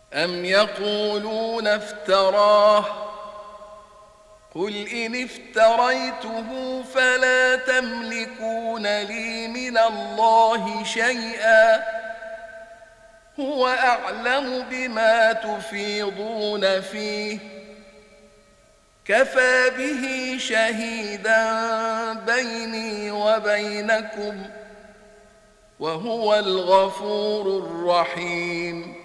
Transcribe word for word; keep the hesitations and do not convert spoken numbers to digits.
أم يقولون افتراه قل إن افتريته فلا تملكون لي من الله شيئا هو أعلم بما تفيضون فيه كفى به شهيدا بيني وبينكم وهو الغفور الرحيم